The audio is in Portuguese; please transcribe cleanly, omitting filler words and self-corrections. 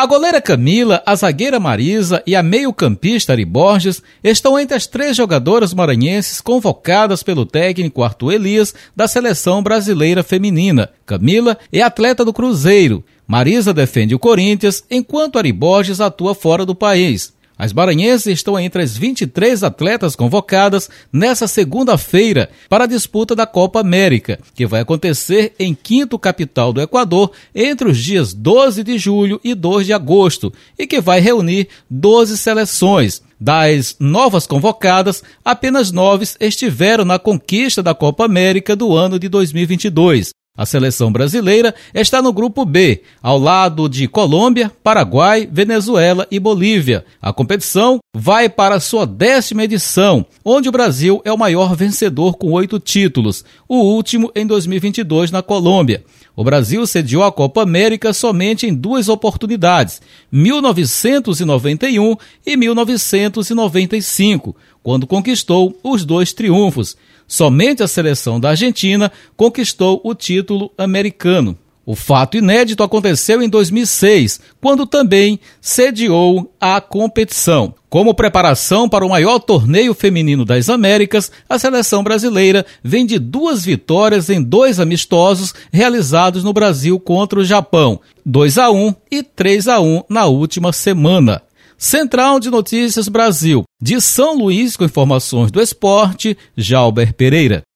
A goleira Camila, a zagueira Marisa e a meio-campista Ari Borges estão entre as 3 jogadoras maranhenses convocadas pelo técnico Arthur Elias da seleção brasileira feminina. Camila é atleta do Cruzeiro. Marisa defende o Corinthians, enquanto Ari Borges atua fora do país. As maranhenses estão entre as 23 atletas convocadas nesta segunda-feira para a disputa da Copa América, que vai acontecer em Quito, capital do Equador, entre os dias 12 de julho e 2 de agosto, e que vai reunir 12 seleções. Das novas convocadas, apenas 9 estiveram na conquista da Copa América do ano de 2022. A seleção brasileira está no grupo B, ao lado de Colômbia, Paraguai, Venezuela e Bolívia. A competição vai para a sua 10ª edição, onde o Brasil é o maior vencedor com 8 títulos, o último em 2022 na Colômbia. O Brasil sediou a Copa América somente em 2 oportunidades, 1991 e 1995, quando conquistou os 2 triunfos. Somente a seleção da Argentina conquistou o título americano. O fato inédito aconteceu em 2006, quando também sediou a competição. Como preparação para o maior torneio feminino das Américas, a seleção brasileira vem de 2 vitórias em 2 amistosos realizados no Brasil contra o Japão, 2-1 e 3-1 na última semana. Central de Notícias Brasil, de São Luís, com informações do esporte, Jalber Pereira.